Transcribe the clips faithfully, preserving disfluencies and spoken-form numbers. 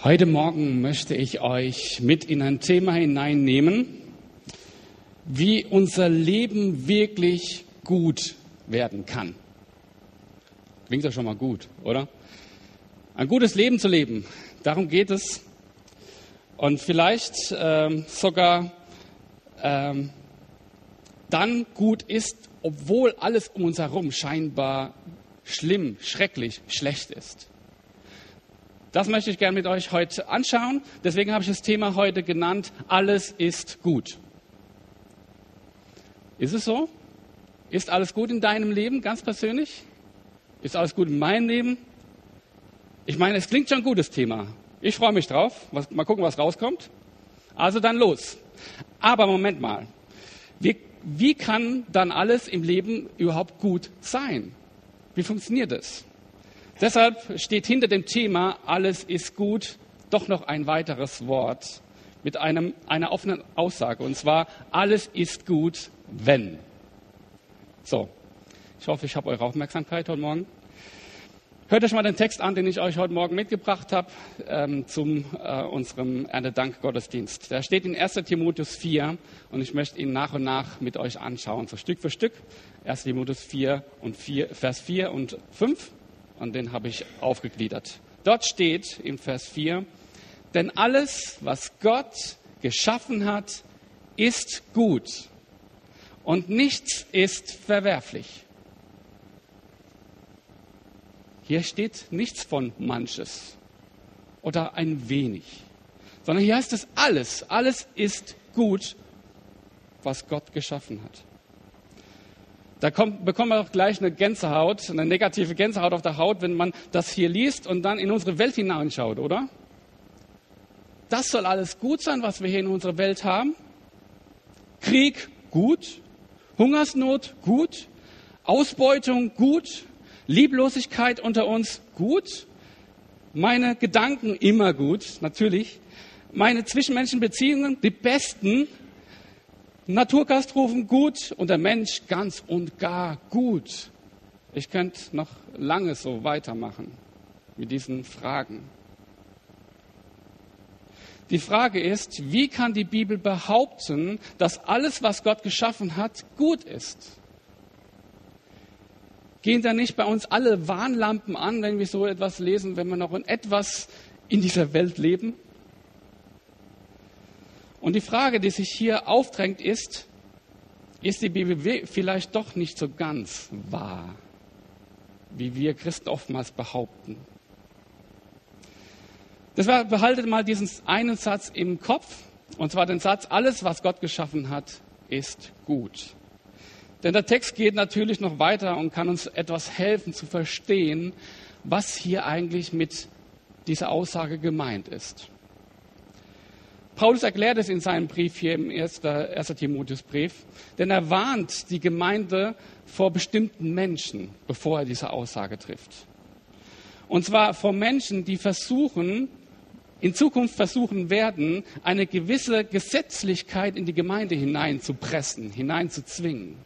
Heute Morgen möchte ich euch mit in ein Thema hineinnehmen, wie unser Leben wirklich gut werden kann. Klingt ja schon mal gut, oder? Ein gutes Leben zu leben, darum geht es. Und vielleicht ähm, sogar ähm, dann gut ist, obwohl alles um uns herum scheinbar schlimm, schrecklich, schlecht ist. Das möchte ich gerne mit euch heute anschauen. Deswegen habe ich das Thema heute genannt, alles ist gut. Ist es so? Ist alles gut in deinem Leben, ganz persönlich? Ist alles gut in meinem Leben? Ich meine, es klingt schon ein gutes Thema. Ich freue mich drauf. Mal gucken, was rauskommt. Also dann los. Aber Moment mal. Wie, wie kann dann alles im Leben überhaupt gut sein? Wie funktioniert das? Deshalb steht hinter dem Thema, alles ist gut, doch noch ein weiteres Wort mit einem, einer offenen Aussage. Und zwar, alles ist gut, wenn. So, ich hoffe, ich habe eure Aufmerksamkeit heute Morgen. Hört euch mal den Text an, den ich euch heute Morgen mitgebracht habe, ähm, zum äh, unserem Erntedank-Gottesdienst. Der steht in erster Timotheus vier und ich möchte ihn nach und nach mit euch anschauen, so Stück für Stück. erster Timotheus vier, und vier, Vers vier und fünf. Und den habe ich aufgegliedert. Dort steht im Vers vier, denn alles, was Gott geschaffen hat, ist gut und nichts ist verwerflich. Hier steht nichts von manches oder ein wenig, sondern hier heißt es alles. Alles ist gut, was Gott geschaffen hat. Da kommt, bekommt man auch gleich eine Gänsehaut, eine negative Gänsehaut auf der Haut, wenn man das hier liest und dann in unsere Welt hineinschaut, oder? Das soll alles gut sein, was wir hier in unserer Welt haben. Krieg, gut. Hungersnot, gut. Ausbeutung, gut. Lieblosigkeit unter uns, gut. Meine Gedanken, immer gut, natürlich. Meine zwischenmenschlichen Beziehungen, die besten. Naturkatastrophen gut und der Mensch ganz und gar gut. Ich könnte noch lange so weitermachen mit diesen Fragen. Die Frage ist, wie kann die Bibel behaupten, dass alles, was Gott geschaffen hat, gut ist? Gehen da nicht bei uns alle Warnlampen an, wenn wir so etwas lesen, wenn wir noch in etwas in dieser Welt leben? Und die Frage, die sich hier aufdrängt, ist, ist die Bibel vielleicht doch nicht so ganz wahr, wie wir Christen oftmals behaupten? Deshalb behaltet mal diesen einen Satz im Kopf, und zwar den Satz, alles, was Gott geschaffen hat, ist gut. Denn der Text geht natürlich noch weiter und kann uns etwas helfen zu verstehen, was hier eigentlich mit dieser Aussage gemeint ist. Paulus erklärt es in seinem Brief hier im ersten Timotheusbrief, denn er warnt die Gemeinde vor bestimmten Menschen, bevor er diese Aussage trifft. Und zwar vor Menschen, die versuchen, in Zukunft versuchen werden, eine gewisse Gesetzlichkeit in die Gemeinde hineinzupressen, hineinzuzwingen.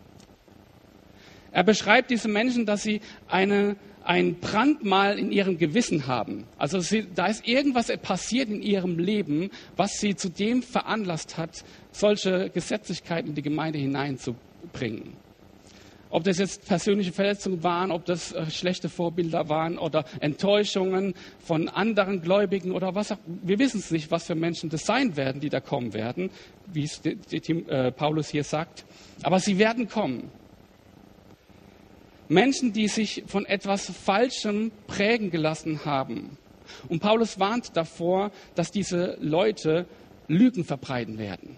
Er beschreibt diese Menschen, dass sie eine ein Brandmal in ihrem Gewissen haben. Also sie, da ist irgendwas passiert in ihrem Leben, was sie zu dem veranlasst hat, solche Gesetzlichkeiten in die Gemeinde hineinzubringen. Ob das jetzt persönliche Verletzungen waren, ob das äh, schlechte Vorbilder waren oder Enttäuschungen von anderen Gläubigen oder was auch. Wir wissen es nicht, was für Menschen das sein werden, die da kommen werden, wie es die, die, äh, Paulus hier sagt. Aber sie werden kommen. Menschen, die sich von etwas Falschem prägen gelassen haben. Und Paulus warnt davor, dass diese Leute Lügen verbreiten werden.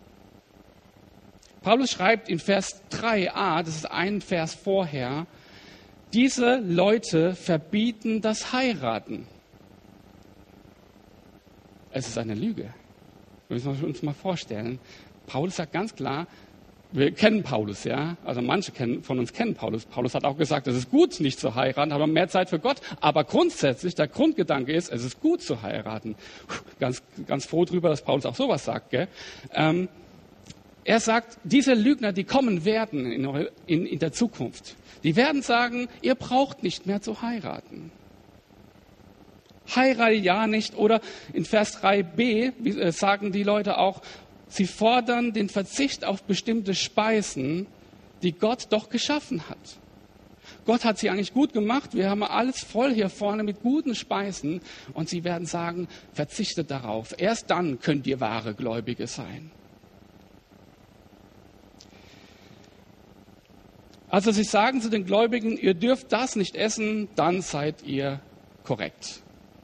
Paulus schreibt in Vers drei a, das ist ein Vers vorher, diese Leute verbieten das Heiraten. Es ist eine Lüge. Wir müssen uns mal vorstellen. Paulus sagt ganz klar, wir kennen Paulus, ja. Also manche kennen, von uns kennen Paulus. Paulus hat auch gesagt, es ist gut, nicht zu heiraten, aber mehr Zeit für Gott. Aber grundsätzlich, der Grundgedanke ist, es ist gut zu heiraten. Ganz, ganz froh drüber, dass Paulus auch sowas sagt, gell? Ähm, er sagt, diese Lügner, die kommen werden in, in, in der Zukunft, die werden sagen, ihr braucht nicht mehr zu heiraten. Heirate ja nicht. Oder in Vers drei b sagen die Leute auch, sie fordern den Verzicht auf bestimmte Speisen, die Gott doch geschaffen hat. Gott hat sie eigentlich gut gemacht. Wir haben alles voll hier vorne mit guten Speisen. Und sie werden sagen, verzichtet darauf. Erst dann könnt ihr wahre Gläubige sein. Also sie sagen zu den Gläubigen, ihr dürft das nicht essen, dann seid ihr korrekt.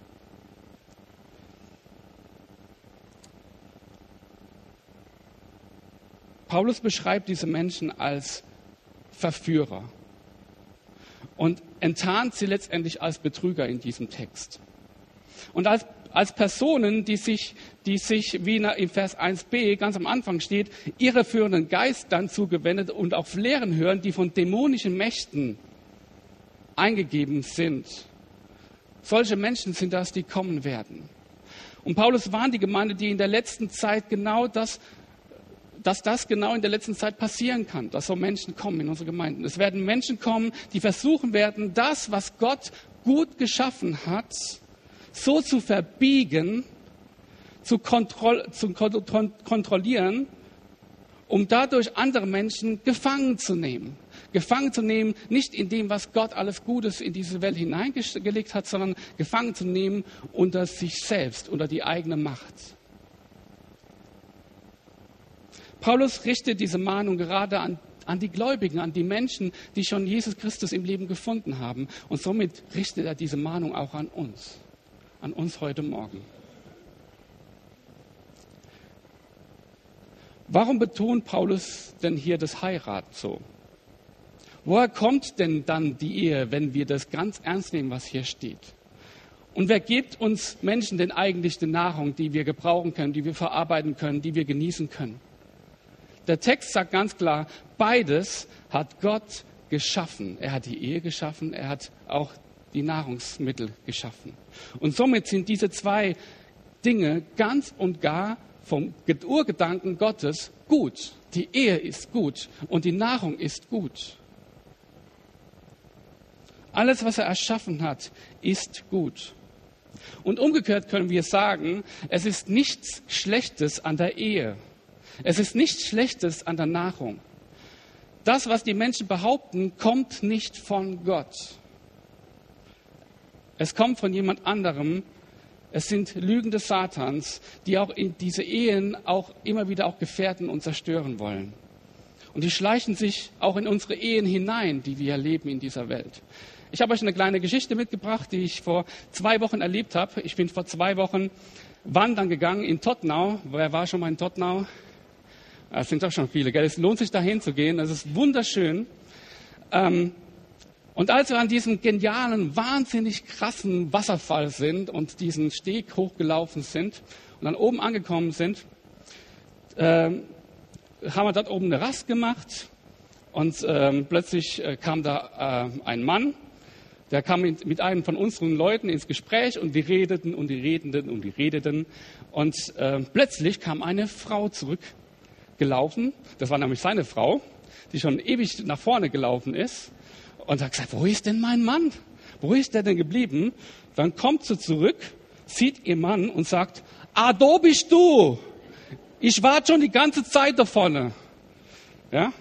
Paulus beschreibt diese Menschen als Verführer und enttarnt sie letztendlich als Betrüger in diesem Text. Und als, als Personen, die sich, die sich, wie in Vers eins b ganz am Anfang steht, irreführenden Geistern zugewendet und auf Lehren hören, die von dämonischen Mächten eingegeben sind. Solche Menschen sind das, die kommen werden. Und Paulus warnt die Gemeinde, die in der letzten Zeit genau das dass das genau in der letzten Zeit passieren kann, dass so Menschen kommen in unsere Gemeinden. Es werden Menschen kommen, die versuchen werden, das, was Gott gut geschaffen hat, so zu verbiegen, zu, kontroll- zu kon- kontrollieren, um dadurch andere Menschen gefangen zu nehmen. Gefangen zu nehmen, nicht in dem, was Gott alles Gutes in diese Welt hineingelegt hat, sondern gefangen zu nehmen unter sich selbst, unter die eigene Macht. Paulus richtet diese Mahnung gerade an, an die Gläubigen, an die Menschen, die schon Jesus Christus im Leben gefunden haben. Und somit richtet er diese Mahnung auch an uns, an uns heute Morgen. Warum betont Paulus denn hier das Heirat so? Woher kommt denn dann die Ehe, wenn wir das ganz ernst nehmen, was hier steht? Und wer gibt uns Menschen denn eigentlich die Nahrung, die wir gebrauchen können, die wir verarbeiten können, die wir genießen können? Der Text sagt ganz klar, beides hat Gott geschaffen. Er hat die Ehe geschaffen, er hat auch die Nahrungsmittel geschaffen. Und somit sind diese zwei Dinge ganz und gar vom Urgedanken Gottes gut. Die Ehe ist gut und die Nahrung ist gut. Alles, was er erschaffen hat, ist gut. Und umgekehrt können wir sagen, es ist nichts Schlechtes an der Ehe. Es ist nichts Schlechtes an der Nahrung. Das, was die Menschen behaupten, kommt nicht von Gott. Es kommt von jemand anderem. Es sind Lügen des Satans, die auch in diese Ehen auch immer wieder auch gefährden und zerstören wollen. Und die schleichen sich auch in unsere Ehen hinein, die wir erleben in dieser Welt. Ich habe euch eine kleine Geschichte mitgebracht, die ich vor zwei Wochen erlebt habe. Ich bin vor zwei Wochen wandern gegangen in Todtnau. Wer war schon mal in Todtnau? Es sind doch schon viele, gell? Es lohnt sich, dahin zu gehen. Es ist wunderschön. Ähm, und als wir an diesem genialen, wahnsinnig krassen Wasserfall sind und diesen Steg hochgelaufen sind und dann oben angekommen sind, ähm, haben wir dort oben eine Rast gemacht und ähm, plötzlich äh, kam da äh, ein Mann, der kam mit, mit einem von unseren Leuten ins Gespräch und die redeten und die redeten und die redeten und äh, plötzlich kam eine Frau zurück. Gelaufen. Das war nämlich seine Frau, die schon ewig nach vorne gelaufen ist und hat gesagt, wo ist denn mein Mann? Wo ist der denn geblieben? Dann kommt sie zurück, sieht ihr Mann und sagt, ah, da bist du. Ich warte schon die ganze Zeit da vorne. Ja?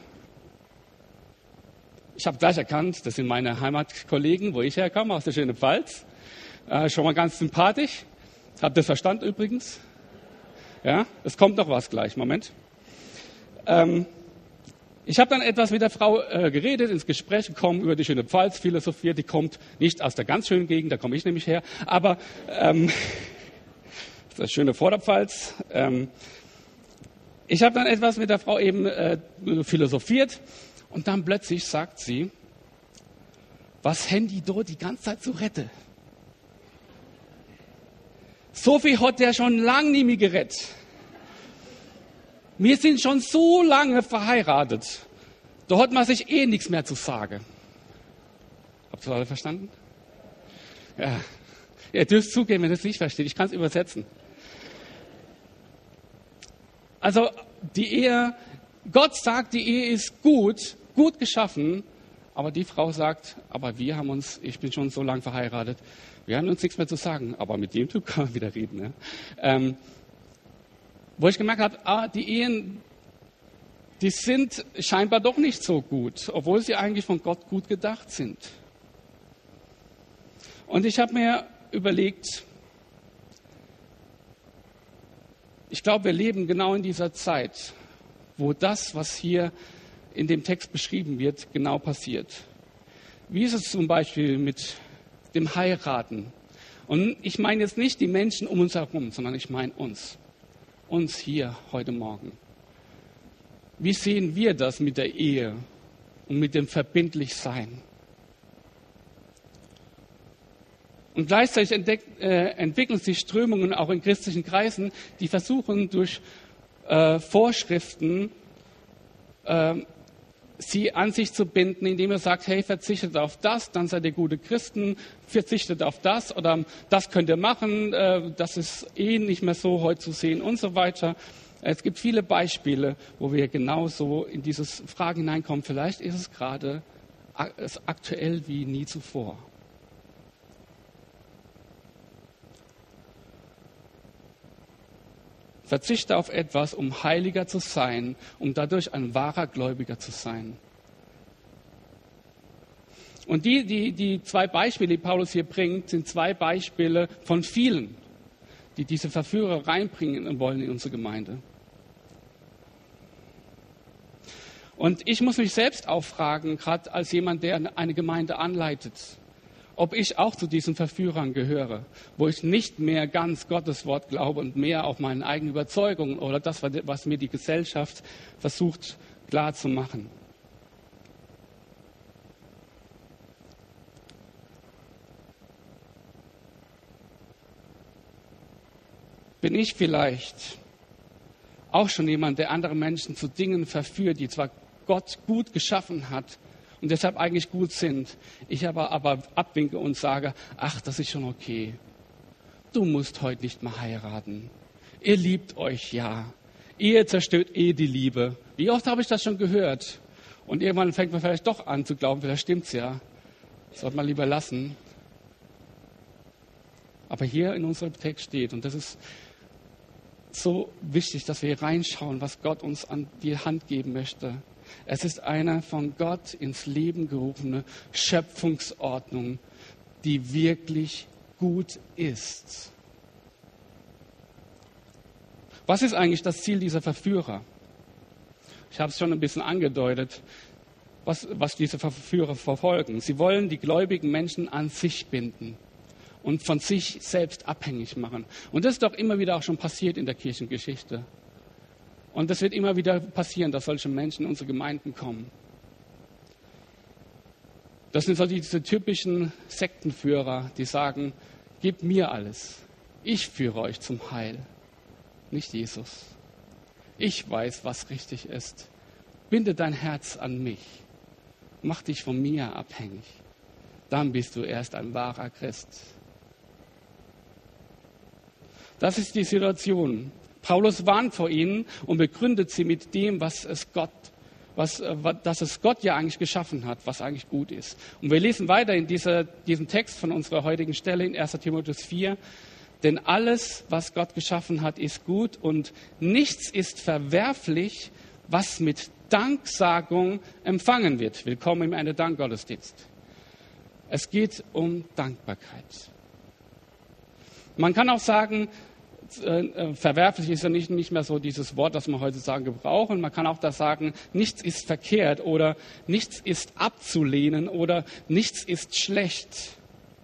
Ich habe gleich erkannt, das sind meine Heimatkollegen, wo ich herkomme, aus der schönen Pfalz. Äh, schon mal ganz sympathisch. Habt ihr Verstand übrigens? Ja, es kommt noch was gleich. Moment. Ähm, ich habe dann etwas mit der Frau äh, geredet, ins Gespräch gekommen über die schöne Pfalz, philosophiert. Die kommt nicht aus der ganz schönen Gegend, da komme ich nämlich her, aber ähm, das schöne Vorderpfalz. Ähm, ich habe dann etwas mit der Frau eben äh, philosophiert und dann plötzlich sagt sie, was Handy dort die ganze Zeit so rette. So viel hat der schon lang nie mehr gerettet. Wir sind schon so lange verheiratet. Da hat man sich eh nichts mehr zu sagen. Habt ihr alle verstanden? Ja. Ihr dürft zugeben, wenn ihr es nicht versteht. Ich kann es übersetzen. Also die Ehe, Gott sagt, die Ehe ist gut, gut geschaffen. Aber die Frau sagt, aber wir haben uns, ich bin schon so lange verheiratet, Wir haben uns nichts mehr zu sagen, aber mit dem Typ kann man wieder reden. Ne? Ähm, wo ich gemerkt habe, ah, die Ehen, die sind scheinbar doch nicht so gut, obwohl sie eigentlich von Gott gut gedacht sind. Und ich habe mir überlegt, ich glaube, wir leben genau in dieser Zeit, wo das, was hier in dem Text beschrieben wird, genau passiert. Wie ist es zum Beispiel mit dem Heiraten? Und ich meine jetzt nicht die Menschen um uns herum, sondern ich meine uns. Uns hier heute Morgen. Wie sehen wir das mit der Ehe und mit dem Verbindlichsein? Und gleichzeitig entdeckt, äh, entwickeln sich Strömungen auch in christlichen Kreisen, die versuchen durch äh, Vorschriften äh, sie an sich zu binden, indem er sagt, hey, verzichtet auf das, dann seid ihr gute Christen, verzichtet auf das oder das könnt ihr machen, äh, das ist eh nicht mehr so heute zu sehen und so weiter. Es gibt viele Beispiele, wo wir genauso in dieses Fragen hineinkommen. Vielleicht ist es gerade aktuell wie nie zuvor. Verzichte auf etwas, um heiliger zu sein, um dadurch ein wahrer Gläubiger zu sein. Und die, die, die zwei Beispiele, die Paulus hier bringt, sind zwei Beispiele von vielen, die diese Verführer reinbringen wollen in unsere Gemeinde. Und ich muss mich selbst auch fragen, gerade als jemand, der eine Gemeinde anleitet, ob ich auch zu diesen Verführern gehöre, wo ich nicht mehr ganz Gottes Wort glaube und mehr auf meine eigenen Überzeugungen oder das, was mir die Gesellschaft versucht klarzumachen. Bin ich vielleicht auch schon jemand, der andere Menschen zu Dingen verführt, die zwar Gott gut geschaffen hat, und deshalb eigentlich gut sind. Ich aber, aber abwinke und sage, ach, das ist schon okay. Du musst heute nicht mehr heiraten. Ihr liebt euch ja. Ehe zerstört eh die Liebe. Wie oft habe ich das schon gehört? Und irgendwann fängt man vielleicht doch an zu glauben, vielleicht stimmt's ja. Das sollte man lieber lassen. Aber hier in unserem Text steht, und das ist so wichtig, dass wir hier reinschauen, was Gott uns an die Hand geben möchte. Es ist eine von Gott ins Leben gerufene Schöpfungsordnung, die wirklich gut ist. Was ist eigentlich das Ziel dieser Verführer? Ich habe es schon ein bisschen angedeutet, was, was diese Verführer verfolgen. Sie wollen die gläubigen Menschen an sich binden und von sich selbst abhängig machen. Und das ist doch immer wieder auch schon passiert in der Kirchengeschichte. Und das wird immer wieder passieren, dass solche Menschen in unsere Gemeinden kommen. Das sind so diese typischen Sektenführer, die sagen, gebt mir alles. Ich führe euch zum Heil, nicht Jesus. Ich weiß, was richtig ist. Binde dein Herz an mich. Mach dich von mir abhängig. Dann bist du erst ein wahrer Christ. Das ist die Situation. Paulus warnt vor ihnen und begründet sie mit dem, was es Gott, was, dass es Gott ja eigentlich geschaffen hat, was eigentlich gut ist. Und wir lesen weiter in dieser, diesem Text von unserer heutigen Stelle in erster Timotheus vier. Denn alles, was Gott geschaffen hat, ist gut und nichts ist verwerflich, was mit Danksagung empfangen wird. Willkommen im Ende Dankgottesdienst. Es geht um Dankbarkeit. Man kann auch sagen, Äh, verwerflich ist ja nicht, nicht mehr so dieses Wort, das wir heutzutage gebrauchen. Man kann auch da sagen, nichts ist verkehrt oder nichts ist abzulehnen oder nichts ist schlecht.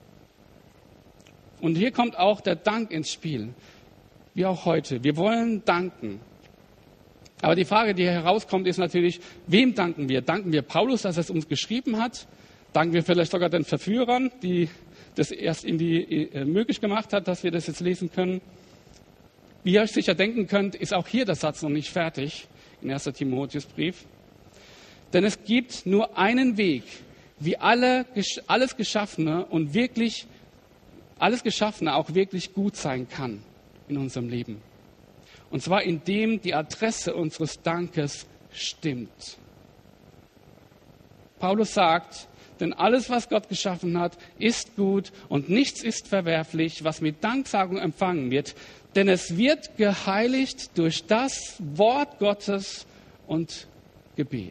Und hier kommt auch der Dank ins Spiel, wie auch heute. Wir wollen danken. Aber die Frage, die herauskommt, ist natürlich, wem danken wir? Danken wir Paulus, dass er es uns geschrieben hat? Danken wir vielleicht sogar den Verführern, die das erst in die, äh, möglich gemacht hat, dass wir das jetzt lesen können? Wie ihr euch sicher denken könnt, ist auch hier der Satz noch nicht fertig in erster Timotheusbrief. Denn es gibt nur einen Weg, wie alle, alles Geschaffene und wirklich alles Geschaffene auch wirklich gut sein kann in unserem Leben. Und zwar indem die Adresse unseres Dankes stimmt. Paulus sagt, denn alles, was Gott geschaffen hat, ist gut und nichts ist verwerflich, was mit Danksagung empfangen wird, denn es wird geheiligt durch das Wort Gottes und Gebet.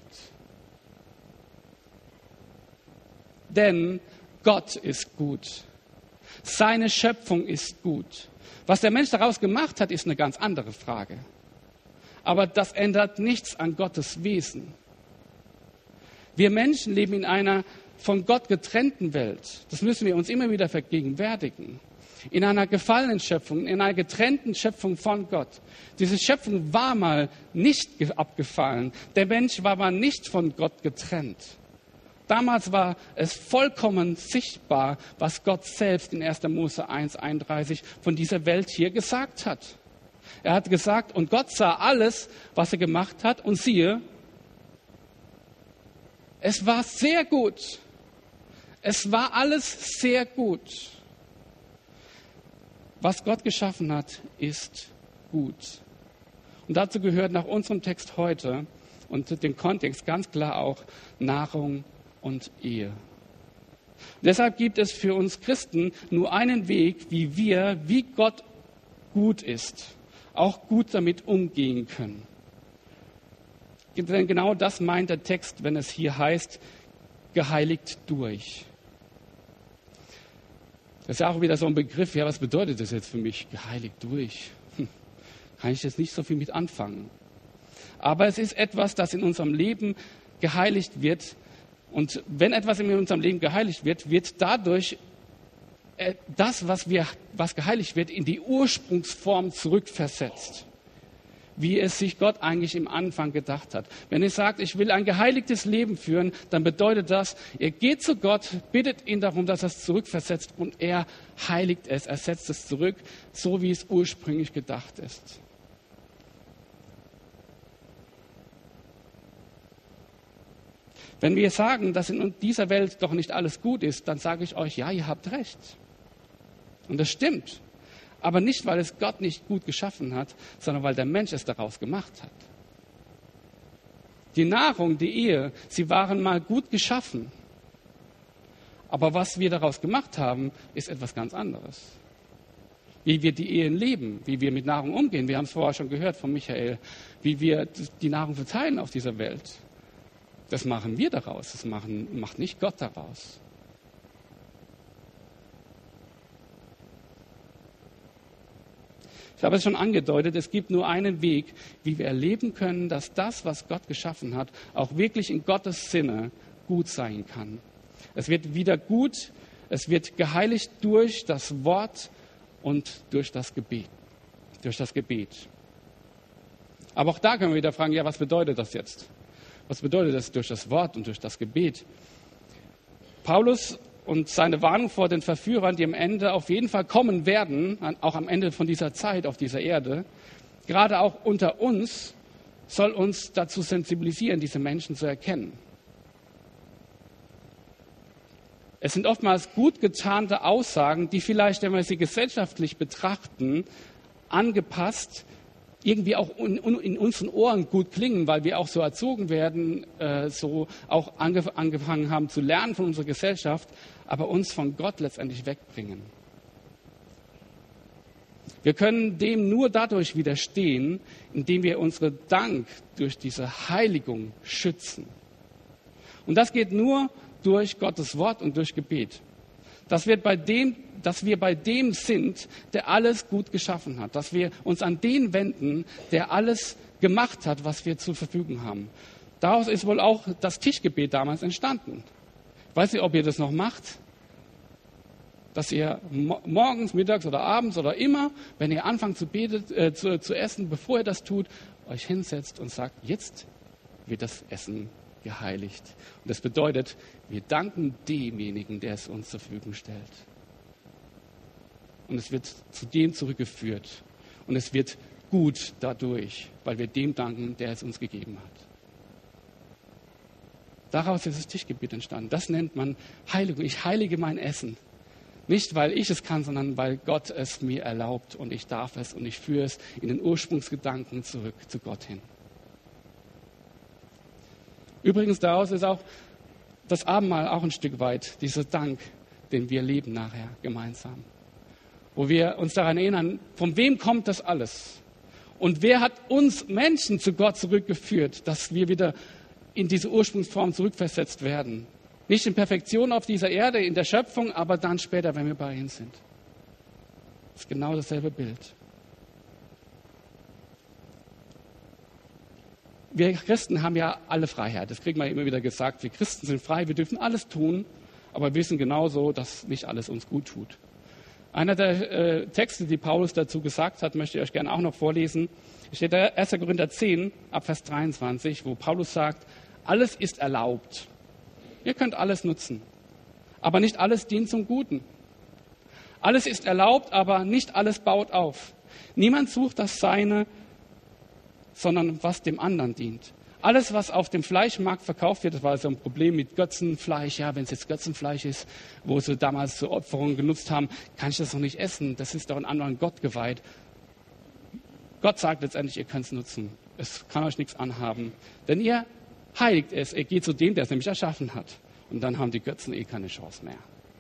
Denn Gott ist gut. Seine Schöpfung ist gut. Was der Mensch daraus gemacht hat, ist eine ganz andere Frage. Aber das ändert nichts an Gottes Wesen. Wir Menschen leben in einer von Gott getrennten Welt. Das müssen wir uns immer wieder vergegenwärtigen. In einer gefallenen Schöpfung, in einer getrennten Schöpfung von Gott. Diese Schöpfung war mal nicht abgefallen. Der Mensch war mal nicht von Gott getrennt. Damals war es vollkommen sichtbar, was Gott selbst in erster Mose eins einunddreißig von dieser Welt hier gesagt hat. Er hat gesagt, und Gott sah alles, was er gemacht hat, und siehe, es war sehr gut. Es war alles sehr gut. Was Gott geschaffen hat, ist gut. Und dazu gehört nach unserem Text heute und dem Kontext ganz klar auch Nahrung und Ehe. Deshalb gibt es für uns Christen nur einen Weg, wie wir, wie Gott gut ist, auch gut damit umgehen können. Denn genau das meint der Text, wenn es hier heißt, geheiligt durch. Das ist ja auch wieder so ein Begriff, ja, was bedeutet das jetzt für mich, geheiligt durch? Hm, kann ich jetzt nicht so viel mit anfangen. Aber es ist etwas, das in unserem Leben geheiligt wird. Und wenn etwas in unserem Leben geheiligt wird, wird dadurch äh, das, was, wir, was geheiligt wird, in die Ursprungsform zurückversetzt. Wie es sich Gott eigentlich im Anfang gedacht hat. Wenn ihr sagt, ich will ein geheiligtes Leben führen, dann bedeutet das, ihr geht zu Gott, bittet ihn darum, dass er es zurückversetzt und er heiligt es, er setzt es zurück, so wie es ursprünglich gedacht ist. Wenn wir sagen, dass in dieser Welt doch nicht alles gut ist, dann sage ich euch, ja, ihr habt recht. Und das stimmt. Aber nicht, weil es Gott nicht gut geschaffen hat, sondern weil der Mensch es daraus gemacht hat. Die Nahrung, die Ehe, sie waren mal gut geschaffen. Aber was wir daraus gemacht haben, ist etwas ganz anderes. Wie wir die Ehen leben, wie wir mit Nahrung umgehen. Wir haben es vorher schon gehört von Michael, wie wir die Nahrung verteilen auf dieser Welt. Das machen wir daraus, das machen, macht nicht Gott daraus. Ich habe es schon angedeutet, es gibt nur einen Weg, wie wir erleben können, dass das, was Gott geschaffen hat, auch wirklich in Gottes Sinne gut sein kann. Es wird wieder gut, es wird geheiligt durch das Wort und durch das Gebet. Durch das Gebet. Aber auch da können wir wieder fragen, ja, was bedeutet das jetzt? Was bedeutet das durch das Wort und durch das Gebet? Paulus und seine Warnung vor den Verführern, die am Ende auf jeden Fall kommen werden, auch am Ende von dieser Zeit auf dieser Erde, gerade auch unter uns, soll uns dazu sensibilisieren, diese Menschen zu erkennen. Es sind oftmals gut getarnte Aussagen, die vielleicht, wenn wir sie gesellschaftlich betrachten, angepasst, irgendwie auch in, in unseren Ohren gut klingen, weil wir auch so erzogen werden, äh, so auch ange, angefangen haben zu lernen von unserer Gesellschaft, aber uns von Gott letztendlich wegbringen. Wir können dem nur dadurch widerstehen, indem wir unseren Dank durch diese Heiligung schützen. Und das geht nur durch Gottes Wort und durch Gebet. Dass wir bei dem, dass wir bei dem sind, der alles gut geschaffen hat. Dass wir uns an den wenden, der alles gemacht hat, was wir zur Verfügung haben. Daraus ist wohl auch das Tischgebet damals entstanden. Ich weiß nicht, ob ihr das noch macht. Dass ihr morgens, mittags oder abends oder immer, wenn ihr anfangt zu, beten, äh, zu, zu essen, bevor ihr das tut, euch hinsetzt und sagt, jetzt wird das Essen geheiligt. Und das bedeutet, wir danken demjenigen, der es uns zur Verfügung stellt. Und es wird zu dem zurückgeführt. Und es wird gut dadurch, weil wir dem danken, der es uns gegeben hat. Daraus ist das Tischgebet entstanden. Das nennt man Heiligung. Ich heilige mein Essen. Nicht, weil ich es kann, sondern weil Gott es mir erlaubt und ich darf es und ich führe es in den Ursprungsgedanken zurück zu Gott hin. Übrigens, daraus ist auch das Abendmahl auch ein Stück weit, dieser Dank, den wir leben nachher gemeinsam. Wo wir uns daran erinnern, von wem kommt das alles? Und wer hat uns Menschen zu Gott zurückgeführt, dass wir wieder in diese Ursprungsform zurückversetzt werden? Nicht in Perfektion auf dieser Erde, in der Schöpfung, aber dann später, wenn wir bei ihm sind. Das ist genau dasselbe Bild. Wir Christen haben ja alle Freiheit. Das kriegen wir immer wieder gesagt. Wir Christen sind frei, wir dürfen alles tun, aber wir wissen genauso, dass nicht alles uns gut tut. Einer der äh, Texte, die Paulus dazu gesagt hat, möchte ich euch gerne auch noch vorlesen. Es steht da erster Korinther zehn, ab Vers dreiundzwanzig, wo Paulus sagt, alles ist erlaubt. Ihr könnt alles nutzen, aber nicht alles dient zum Guten. Alles ist erlaubt, aber nicht alles baut auf. Niemand sucht das Seine, sondern was dem anderen dient. Alles, was auf dem Fleischmarkt verkauft wird, das war so ein Problem mit Götzenfleisch. Ja, wenn es jetzt Götzenfleisch ist, wo sie damals zur Opferung genutzt haben, kann ich das doch nicht essen. Das ist doch ein anderer Gott geweiht. Gott sagt letztendlich, ihr könnt es nutzen. Es kann euch nichts anhaben. Denn ihr heiligt es. Er geht zu dem, der es nämlich erschaffen hat. Und dann haben die Götzen eh keine Chance mehr.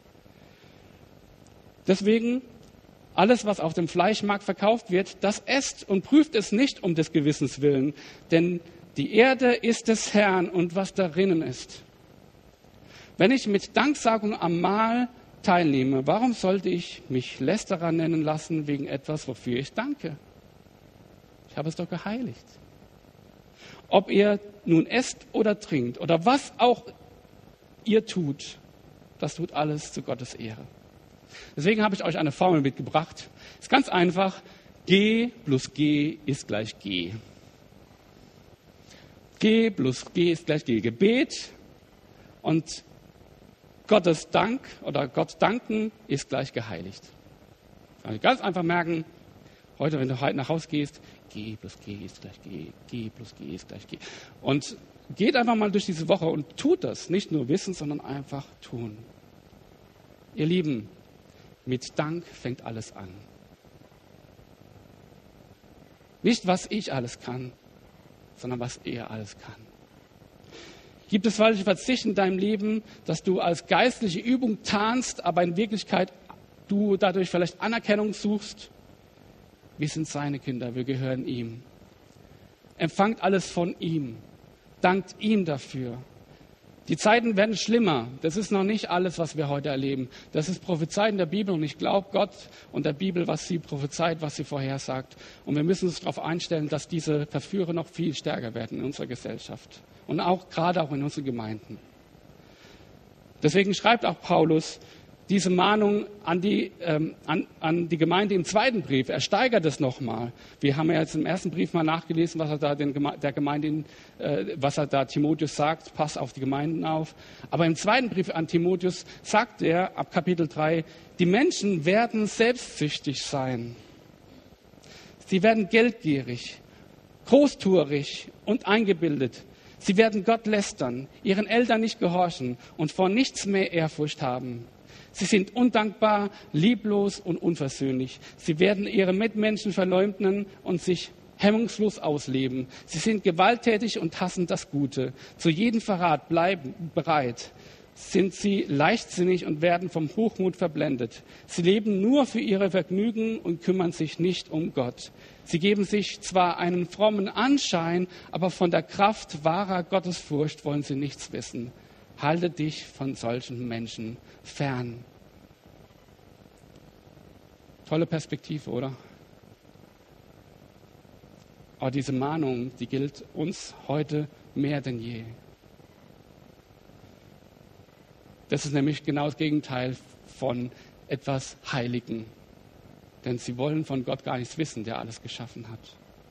Deswegen, alles, was auf dem Fleischmarkt verkauft wird, das esst und prüft es nicht um des Gewissens willen. Denn die Erde ist des Herrn und was darinnen ist. Wenn ich mit Danksagung am Mahl teilnehme, warum sollte ich mich Lästerer nennen lassen wegen etwas, wofür ich danke? Ich habe es doch geheiligt. Ob ihr nun esst oder trinkt oder was auch ihr tut, das tut alles zu Gottes Ehre. Deswegen habe ich euch eine Formel mitgebracht. Ist ganz einfach. G plus G ist gleich G. G plus G ist gleich G. Gebet und Gottes Dank oder Gott danken ist gleich geheiligt. Also ganz einfach merken, heute, wenn du heute nach Hause gehst, G plus G ist gleich G, G plus G ist gleich G. Und geht einfach mal durch diese Woche und tut das. Nicht nur wissen, sondern einfach tun. Ihr Lieben, mit Dank fängt alles an. Nicht, was ich alles kann, sondern was er alles kann. Gibt es falsche Verzicht in deinem Leben, dass du als geistliche Übung tarnst, aber in Wirklichkeit du dadurch vielleicht Anerkennung suchst? Wir sind seine Kinder, wir gehören ihm. Empfangt alles von ihm. Dankt ihm dafür. Die Zeiten werden schlimmer. Das ist noch nicht alles, was wir heute erleben. Das ist prophezeit in der Bibel und ich glaube Gott und der Bibel, was sie prophezeit, was sie vorhersagt. Und wir müssen uns darauf einstellen, dass diese Verführer noch viel stärker werden in unserer Gesellschaft und auch gerade auch in unseren Gemeinden. Deswegen schreibt auch Paulus diese Mahnung an die, ähm, an, an die Gemeinde im zweiten Brief. Er steigert es nochmal. Wir haben ja jetzt im ersten Brief mal nachgelesen, was er da den Geme- der Gemeinde, äh, was er da Timotheus sagt. Pass auf die Gemeinden auf. Aber im zweiten Brief an Timotheus sagt er ab Kapitel drei, die Menschen werden selbstsüchtig sein. Sie werden geldgierig, großtuerig und eingebildet. Sie werden Gott lästern, ihren Eltern nicht gehorchen und vor nichts mehr Ehrfurcht haben. Sie sind undankbar, lieblos und unversöhnlich. Sie werden ihre Mitmenschen verleumden und sich hemmungslos ausleben. Sie sind gewalttätig und hassen das Gute. Zu jedem Verrat bleiben bereit. Sind sie leichtsinnig und werden vom Hochmut verblendet. Sie leben nur für ihre Vergnügen und kümmern sich nicht um Gott. Sie geben sich zwar einen frommen Anschein, aber von der Kraft wahrer Gottesfurcht wollen sie nichts wissen. Halte dich von solchen Menschen fern. Tolle Perspektive, oder? Aber diese Mahnung, die gilt uns heute mehr denn je. Das ist nämlich genau das Gegenteil von etwas Heiligen. Denn sie wollen von Gott gar nichts wissen, der alles geschaffen hat.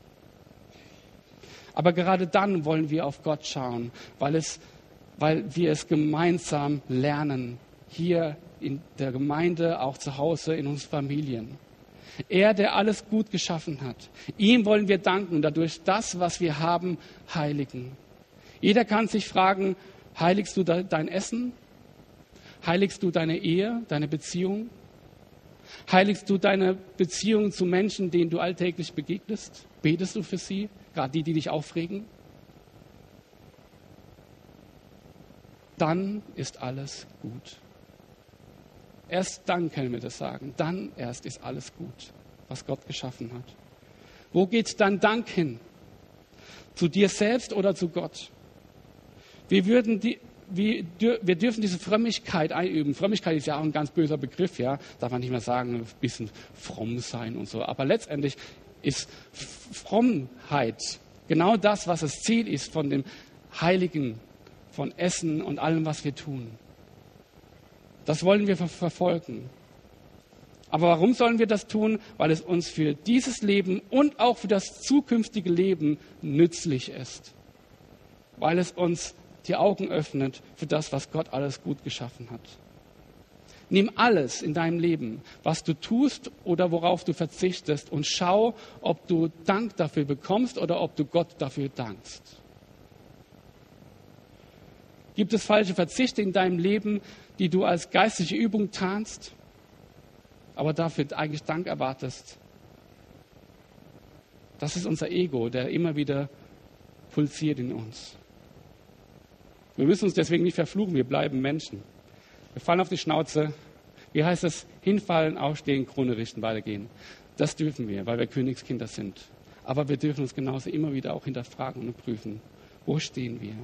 Aber gerade dann wollen wir auf Gott schauen, weil es weil wir es gemeinsam lernen, hier in der Gemeinde, auch zu Hause, in unseren Familien. Er, der alles gut geschaffen hat. Ihm wollen wir danken, dadurch das, was wir haben, heiligen. Jeder kann sich fragen, heiligst du dein Essen? Heiligst du deine Ehe, deine Beziehung? Heiligst du deine Beziehung zu Menschen, denen du alltäglich begegnest? Betest du für sie, gerade die, die dich aufregen? dann ist alles gut. Erst dann können wir das sagen. Dann erst ist alles gut, was Gott geschaffen hat. Wo geht dein Dank hin? Zu dir selbst oder zu Gott? Wir, würden die, wir, wir dürfen diese Frömmigkeit einüben. Frömmigkeit ist ja auch ein ganz böser Begriff. Ja? Darf man nicht mehr sagen, ein bisschen fromm sein und so. Aber letztendlich ist Frommheit genau das, was das Ziel ist von dem Heiligen, von Essen und allem, was wir tun. Das wollen wir verfolgen. Aber warum sollen wir das tun? Weil es uns für dieses Leben und auch für das zukünftige Leben nützlich ist. Weil es uns die Augen öffnet für das, was Gott alles gut geschaffen hat. Nimm alles in deinem Leben, was du tust oder worauf du verzichtest, und schau, ob du Dank dafür bekommst oder ob du Gott dafür dankst. Gibt es falsche Verzichte in deinem Leben, die du als geistliche Übung tarnst, aber dafür eigentlich Dank erwartest? Das ist unser Ego, der immer wieder pulsiert in uns. Wir müssen uns deswegen nicht verfluchen, wir bleiben Menschen. Wir fallen auf die Schnauze. Wie heißt es? Hinfallen, aufstehen, Krone richten, weitergehen. Das dürfen wir, weil wir Königskinder sind. Aber wir dürfen uns genauso immer wieder auch hinterfragen und prüfen. Wo stehen wir?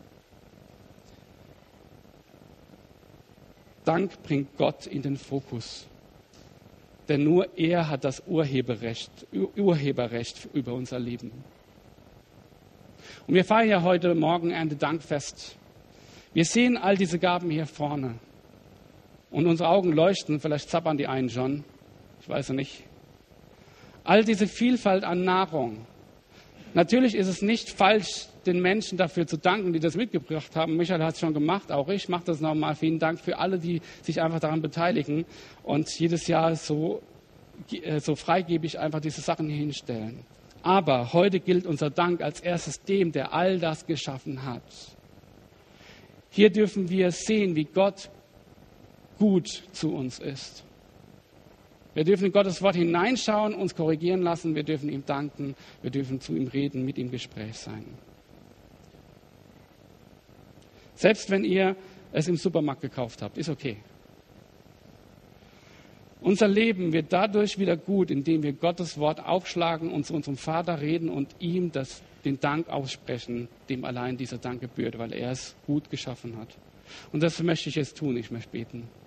Dank bringt Gott in den Fokus. Denn nur er hat das Urheberrecht, Urheberrecht über unser Leben. Und wir feiern ja heute Morgen Erntedankfest. Wir sehen all diese Gaben hier vorne. Und unsere Augen leuchten, vielleicht zappern die einen schon, ich weiß es nicht. All diese Vielfalt an Nahrung. Natürlich ist es nicht falsch, den Menschen dafür zu danken, die das mitgebracht haben. Michael hat es schon gemacht, auch ich mache das nochmal. Vielen Dank für alle, die sich einfach daran beteiligen und jedes Jahr so, so freigebig einfach diese Sachen hier hinstellen. Aber heute gilt unser Dank als erstes dem, der all das geschaffen hat. Hier dürfen wir sehen, wie Gott gut zu uns ist. Wir dürfen in Gottes Wort hineinschauen, uns korrigieren lassen, wir dürfen ihm danken, wir dürfen zu ihm reden, mit ihm im Gespräch sein. Selbst wenn ihr es im Supermarkt gekauft habt, ist okay. Unser Leben wird dadurch wieder gut, indem wir Gottes Wort aufschlagen und zu unserem Vater reden und ihm das, den Dank aussprechen, dem allein dieser Dank gebührt, weil er es gut geschaffen hat. Und das möchte ich jetzt tun, ich möchte beten.